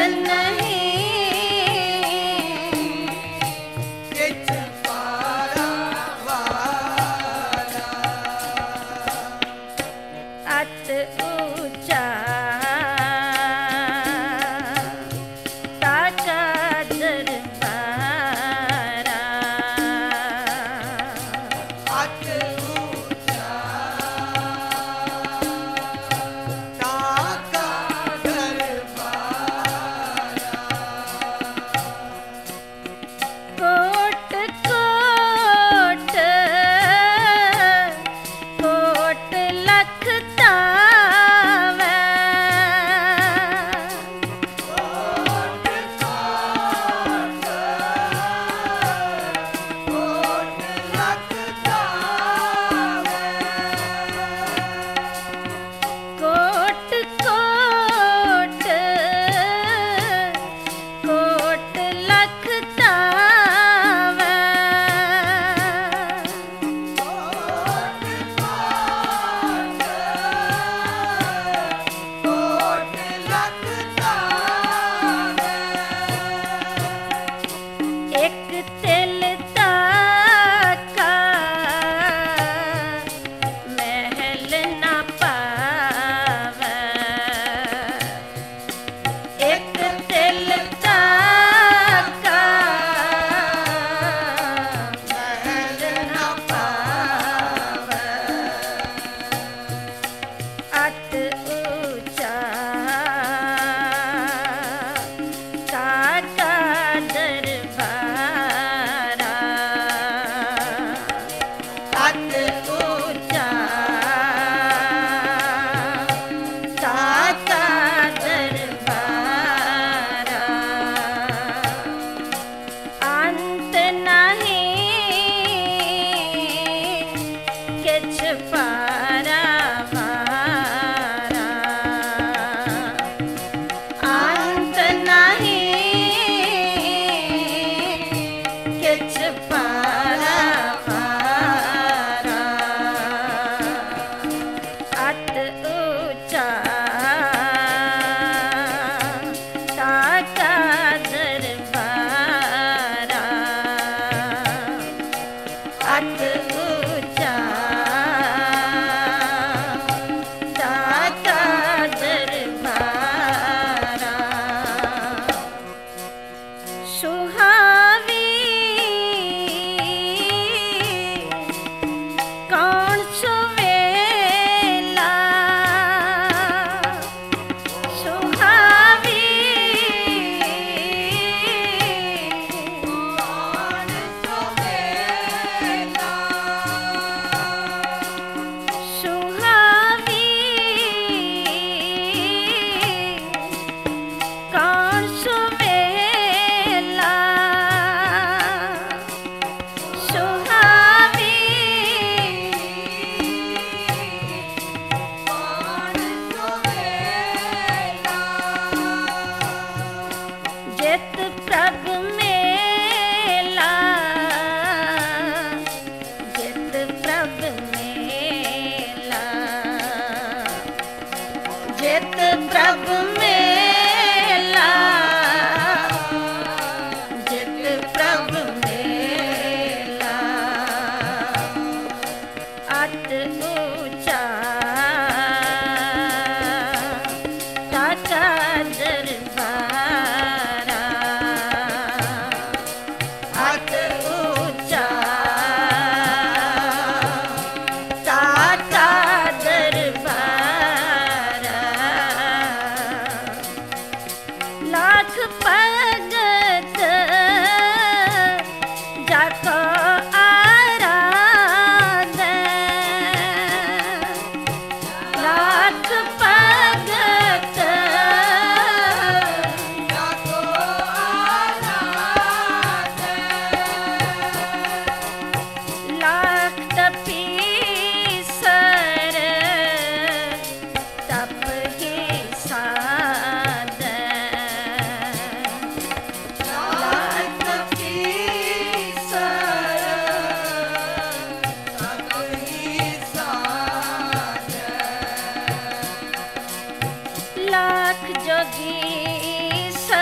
लाख जोगी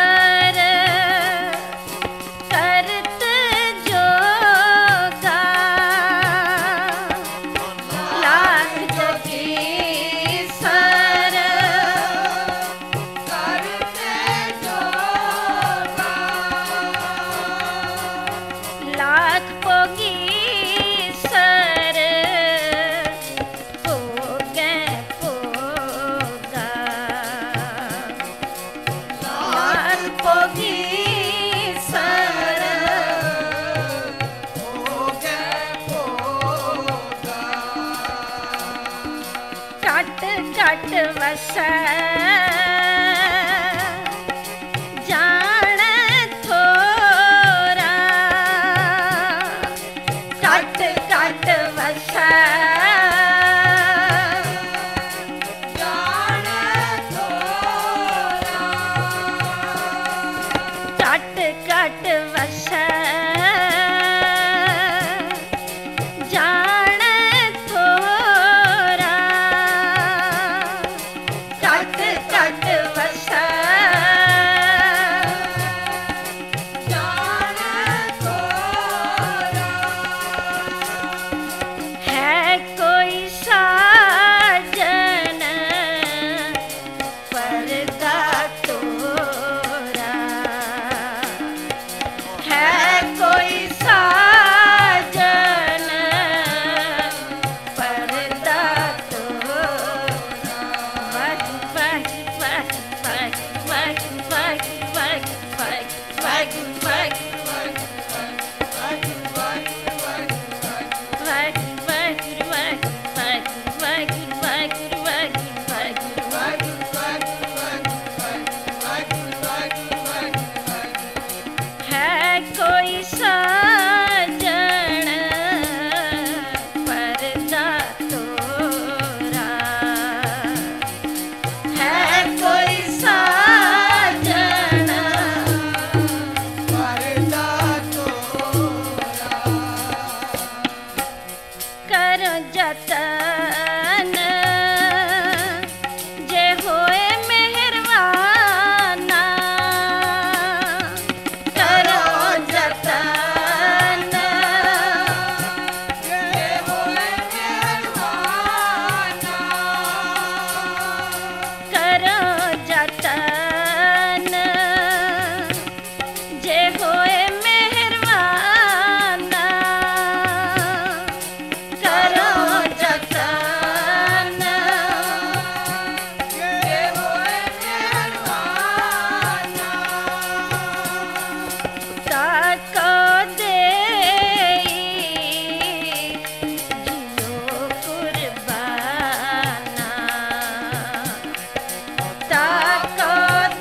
पोगी सर कट कट वस जान थोरा कट कट वस कट वस जान थोरा कट कट वस जान थोरा है कोई साजन पर्दा कोई साजन पर्दा तोरा वग वग वग वग वग वग वग वग वग कोई साजन पर्दा तोरा है कोई साजन पर्दा तोरा करो जतन जे होए मेहरबाना जे होए मेहरबाना करो जतन जे होए मेहरबाना ताको जियो कुर्बाना ताको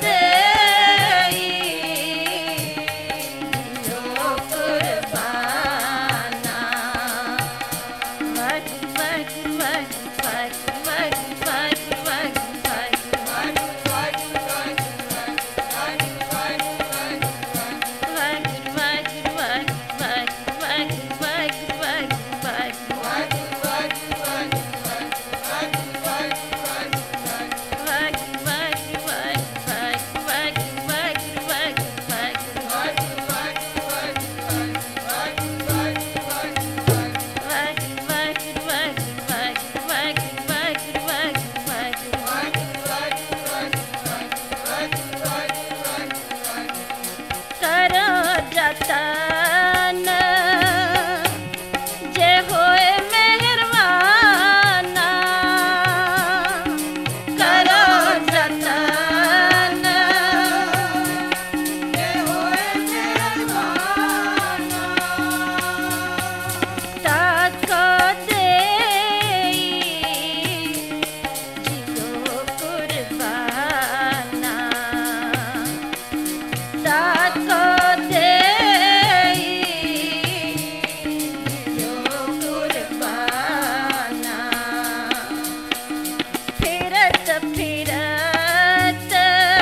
जतन जे होए मेहरबाना करो जतन जे होए मेहरबाना ताको जियो कुर्बाना ताको फिरत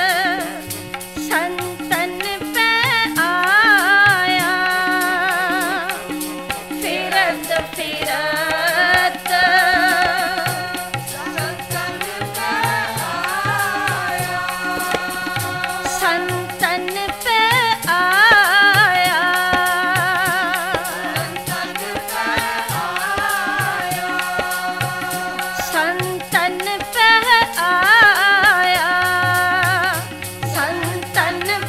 संतन पे आया फिरत फिरत संतन पे आया संतन पे आया संतन पे आया संतन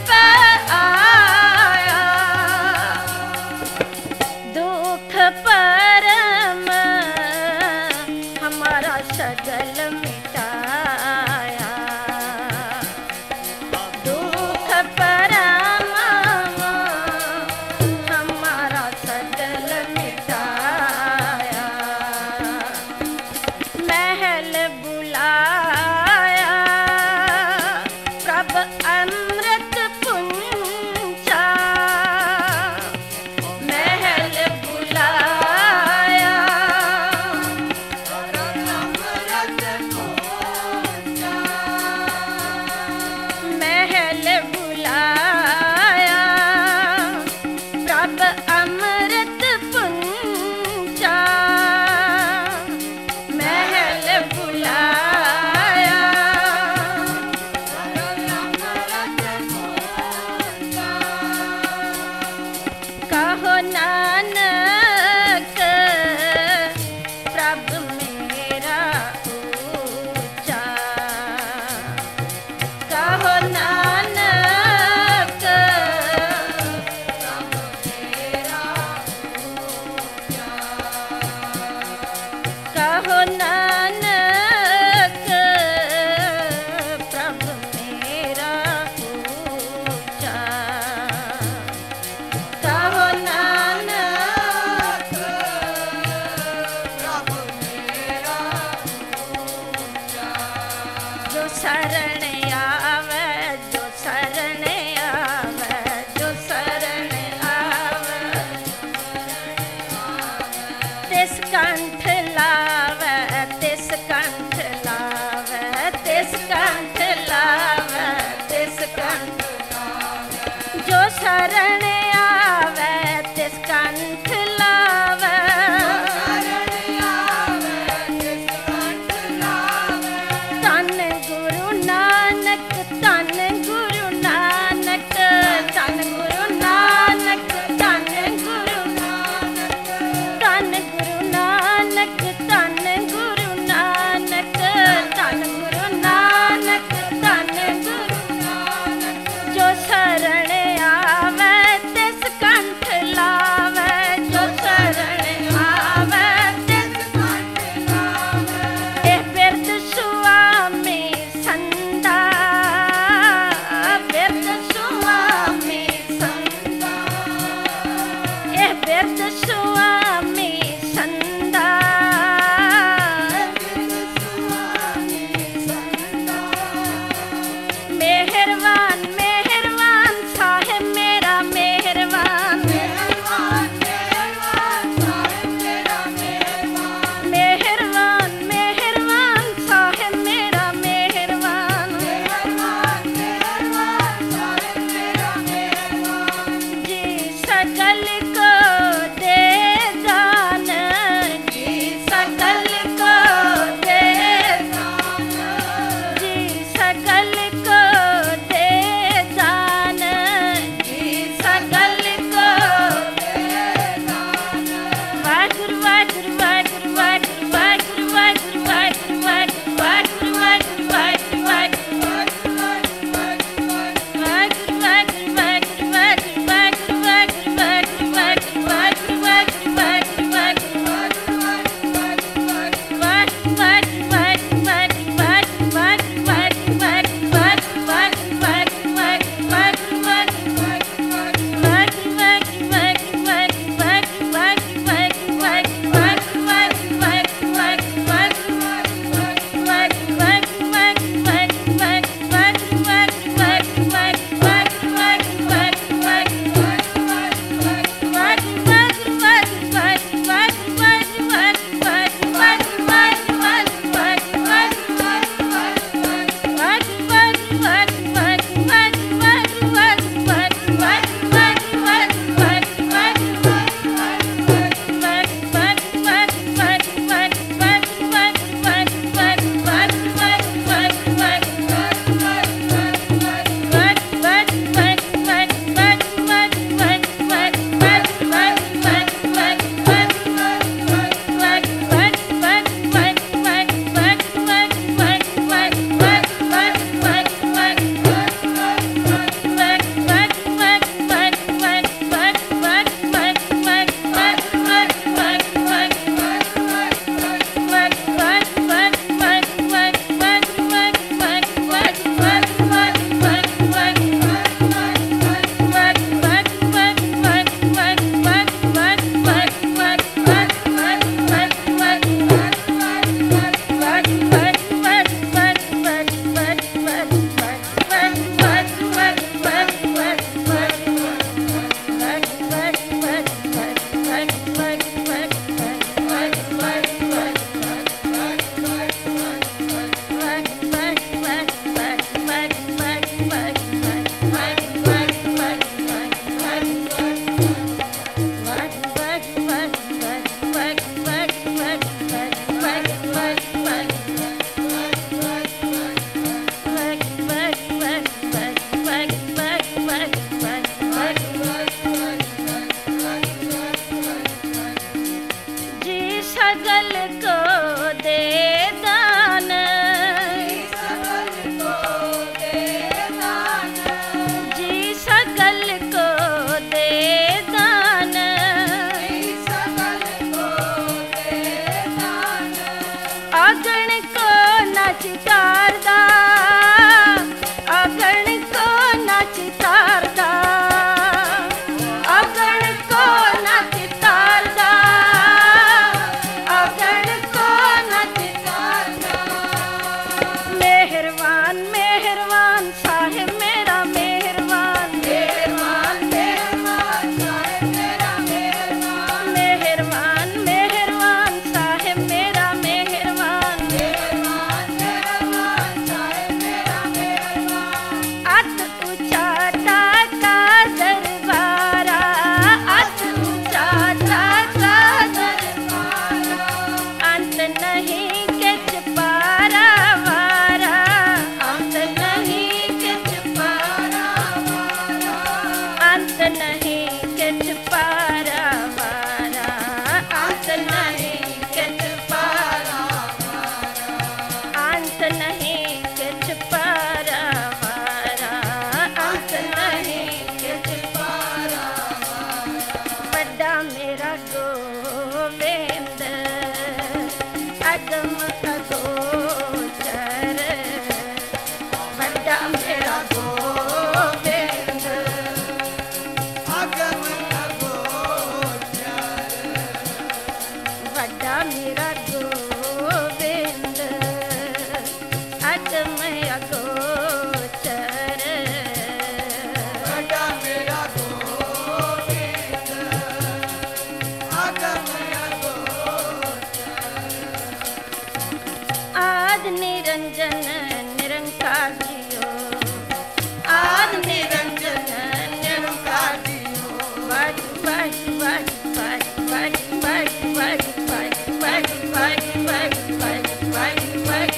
जो शरण आवे तिस कंठ लावे धन गुरु नानक धन गुरु नानक धन गुरु नानक धन गुरु नानक धन गुरु नानक धन गुरु नानक धन गुरु नानक धन गुरु नानक जो शरण आवे नहीं किछ पारा वारा, अंत नहीं किछ पारा वारा, अंत नहीं किछ पारा वारा, अंत नहीं किछ पारा वारा। बड़ा मेरा गोविंद अगम अगोचर, बड़ा मेरा गोविंद अगम अगोचर, बड़ा मेरा गोविंद अगम अगोचर, बड़ा मेरा गोविंद अगम अगोचर। आद निरंजन निरंकार जियो, आद निरंजन निरंकार जियो, वाज वाज वाज वाज वाज वाज वाज वाज वाज वाज वाज वाज वाज वाज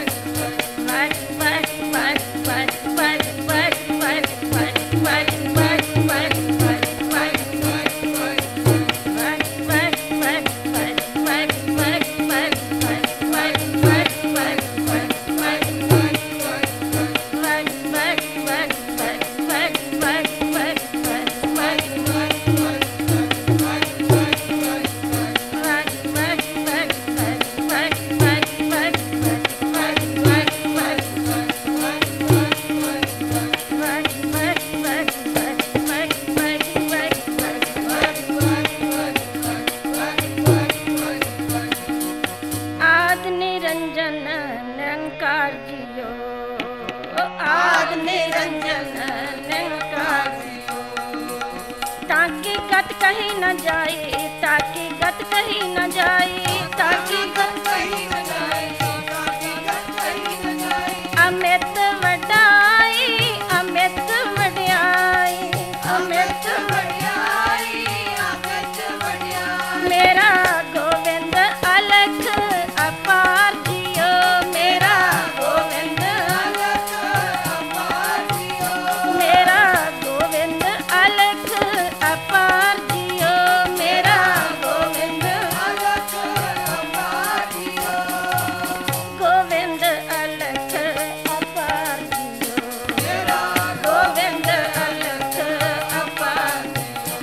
आद निरंजन निरंकार जियो, आद निरंजन निरंकार जियो, ताकि गत कहीं न जाए, ताकि गत कहीं न जाए, ताकि गत कहीं न जाए, ताकि गत कहीं न जाए। अमित वडाई, अमित वड्याई, अमित वड्याई, अमित वड्याई। मेरा गोविंद अलख अपार जियो, मेरा गोविंद अलख अपार जियो, मेरा गोविंद अलख अपार जियो, मेरा गोविंद अलख अपार जियो, गोविंद अलख अपार जियो, मेरा गोविंद अलख अपार जियो।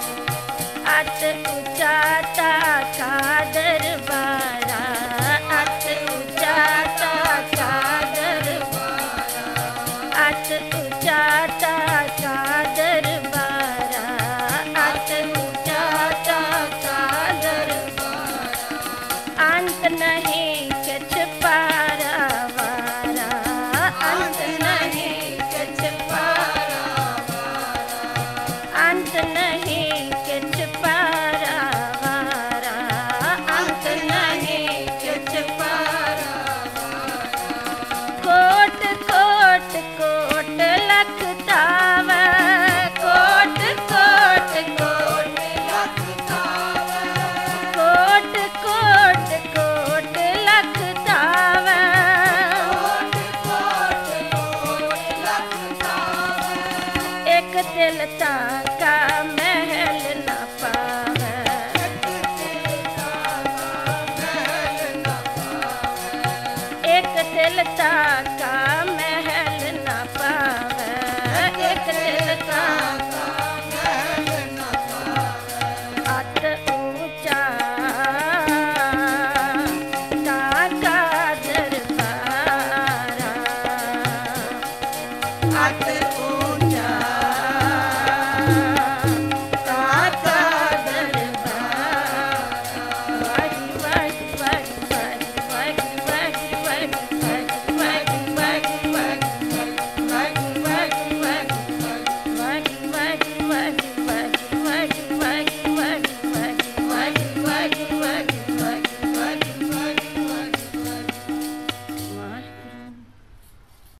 अत उचाता का दरबारा, अत उचाता का दरबारा, अत उचाता का दरबारा, अत उचाता का दरबारा। अंत नहीं किछ पारा वारा, अंत नहीं किछ पारा वारा, अंत नहीं किछ पारा वारा, अंत नहीं किछ पारा वारा। कोट कोट कोट लख तावा, कोट कोट कोट लख तावा, कोट कोट कोट लख तावा, कोट कोट कोट लख तावा। एक दिल ताका महल